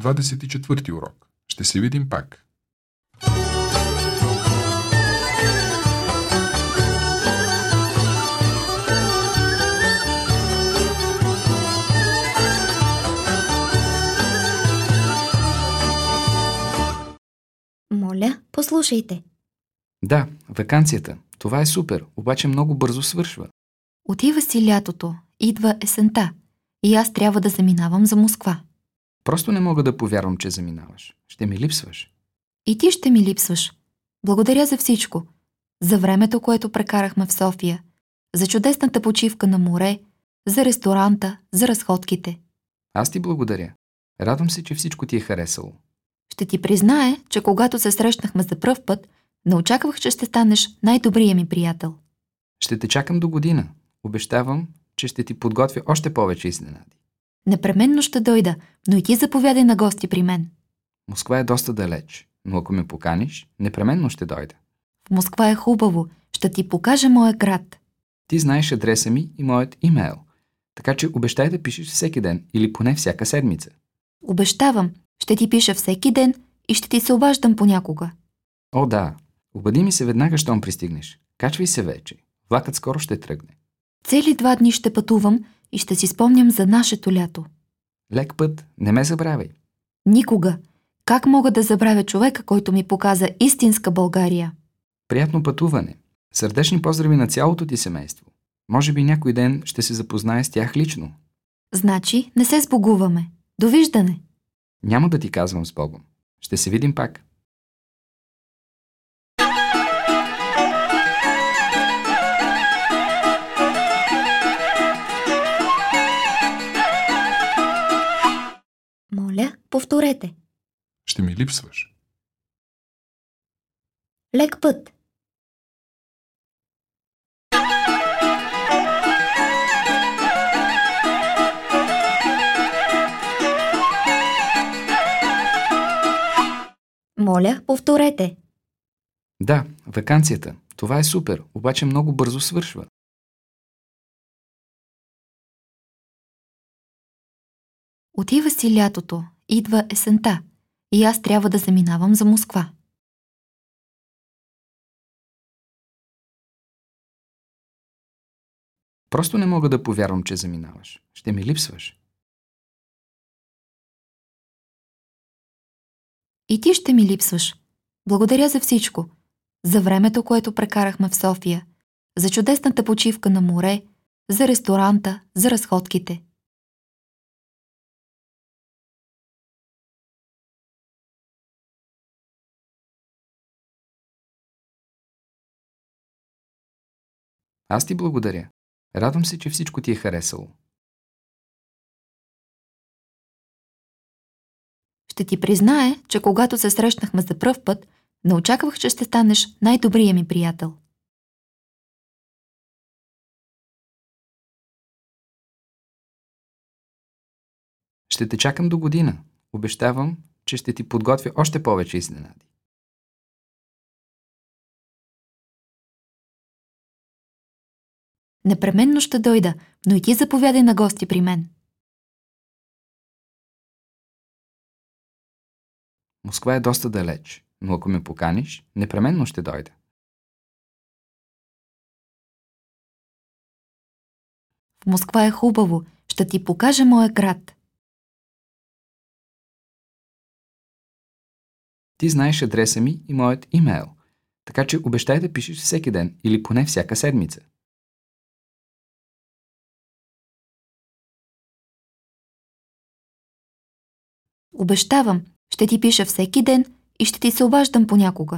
24 урок. Ще се видим пак. Моля, послушайте. Да, ваканцията. Това е супер, обаче много бързо свършва. Отива си лятото, идва есента и аз трябва да заминавам за Москва. Просто не мога да повярвам, че заминаваш. Ще ми липсваш. И ти ще ми липсваш. Благодаря за всичко. За времето, което прекарахме в София. За чудесната почивка на море, за ресторанта, за разходките. Аз ти благодаря. Радвам се, че всичко ти е харесало. Ще ти призная, че когато се срещнахме за пръв път, не очаквах, че ще станеш най-добрия ми приятел. Ще те чакам до година. Обещавам, че ще ти подготвя още повече изненади. Непременно ще дойда, но и ти заповядай на гости при мен. Москва е доста далеч, но ако ме поканиш, непременно ще дойда. В Москва е хубаво. Ще ти покажа моя град. Ти знаеш адреса ми и моят имейл, така че обещай да пишеш всеки ден или поне всяка седмица. Обещавам, ще ти пиша всеки ден и ще ти се обаждам понякога. О, да. Обади ми се веднага, щом пристигнеш. Качвай се вече. Влакът скоро ще тръгне. Цели 2 дни ще пътувам и ще си спомням за нашето лято. Лек път, не ме забравяй. Никога. Как мога да забравя човека, който ми показа истинска България? Приятно пътуване. Сърдечни поздрави на цялото ти семейство. Може би някой ден ще се запознае с тях лично. Значи не се сбогуваме. Довиждане. Няма да ти казвам с Богом. Ще се видим пак. Моля, повторете. Ще ми липсваш. Лек път. Моля, повторете. Да, ваканцията. Това е супер, обаче много бързо свършва. Отива си лятото, идва есента и аз трябва да заминавам за Москва. Просто не мога да повярвам, че заминаваш. Ще ми липсваш. И ти ще ми липсваш. Благодаря за всичко. За времето, което прекарахме в София. За чудесната почивка на море, за ресторанта, за разходките. Аз ти благодаря. Радвам се, че всичко ти е харесало. Ще ти призная, че когато се срещнахме за пръв път, не очаквах, че ще станеш най-добрия ми приятел. Ще те чакам до година. Обещавам, че ще ти подготвя още повече изненади. Непременно ще дойда, но и ти заповядай на гости при мен. Москва е доста далеч, но ако ме поканиш, непременно ще дойда. В Москва е хубаво. Ще ти покажа моя град. Ти знаеш адреса ми и моят имейл, така че обещай да пишеш всеки ден или поне всяка седмица. Обещавам, ще ти пиша всеки ден и ще ти се обаждам понякога.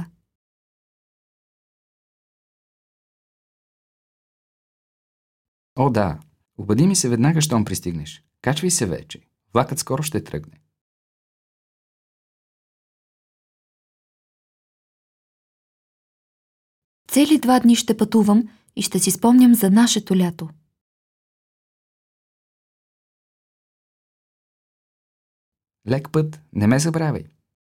О, да. Обади ми се веднага, щом пристигнеш. Качвай се вече. Влакът скоро ще тръгне. Цели 2 дни ще пътувам и ще си спомням за нашето лято. Лек път, не ме забравяй.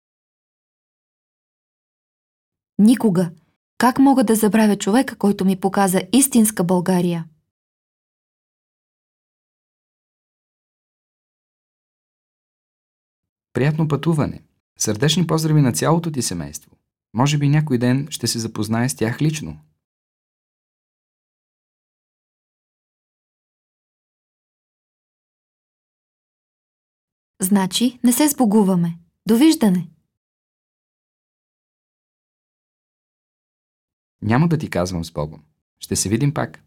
Никога. Как мога да забравя човека, който ми показа истинска България? Приятно пътуване. Сърдечни поздрави на цялото ти семейство. Може би някой ден ще се запознае с тях лично. Значи, не се сбогуваме. Довиждане! Няма да ти казвам с Богом. Ще се видим пак.